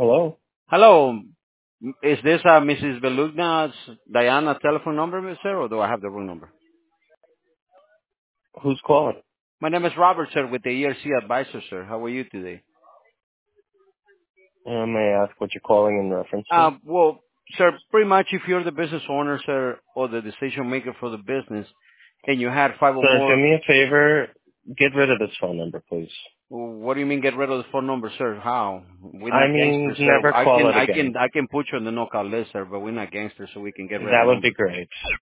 Hello? Hello. Is this Mrs. Belugna's Diana telephone number, sir, or do I have the wrong number? Who's calling? My name is Robert, sir, with the ERC Advisor, sir. How are you today? May I ask what you're calling in reference to? Well, sir, pretty much if you're the business owner, sir, or the decision maker for the business, and you had five or Sir, do more, me a favor. Get rid of this phone number, please. what do you mean get rid of the phone number, sir? How? We're I not mean, gangsters, sir. never I call can, it I again. can, I can put you on the no-call list, sir, but we're not gangsters, so we can get rid That of the would be number. great.